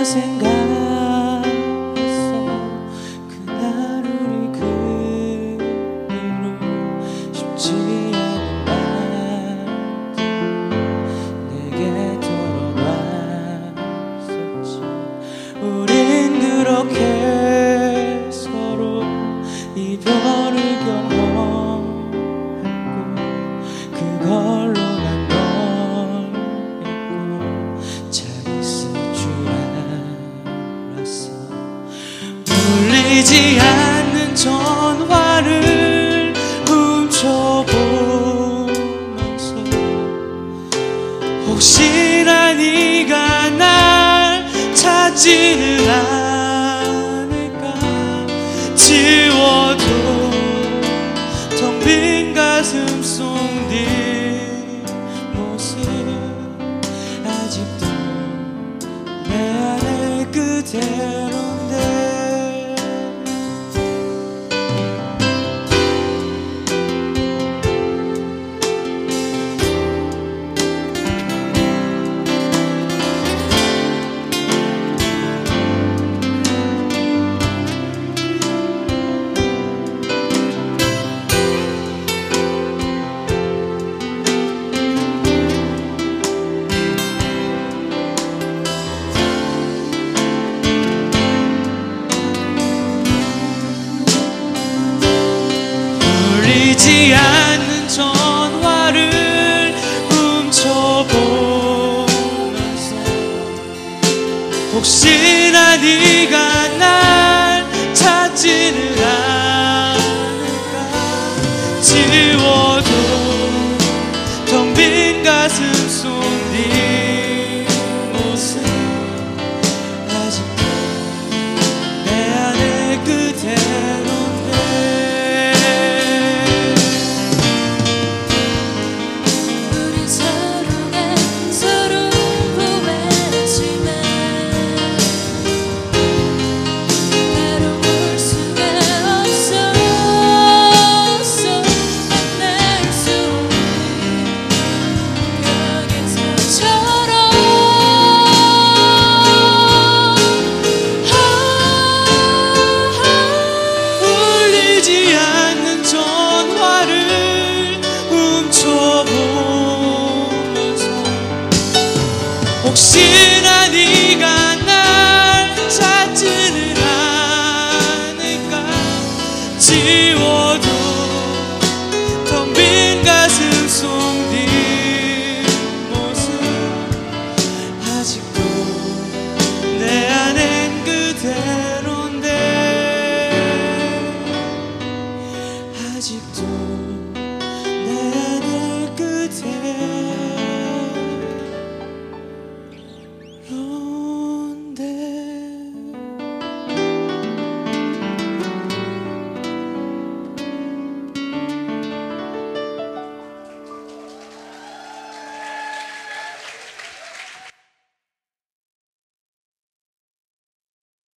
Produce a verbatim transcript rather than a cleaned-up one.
생각했어. 그날 우리 그대로 쉽지 않은 말들 내게 털어놨었지. 우린 그렇게 서로 이별을 경험했고 그걸로 난 널 잊고 잘 있을 줄 알았어. 울리지 않는 전화를 훔쳐보면서 혹시나 네가 날 찾지는 않을까. 지워도 텅 빈 가슴 속 네 모습 아직도 내 안에 그대로인데. 울리지 않는 전화를 훔쳐보면서 혹시나 네가 날 찾지는 않을까. 지워도 텅 빈 가슴 속 네 모습 아직도 내 안에 그대로인데. 혹시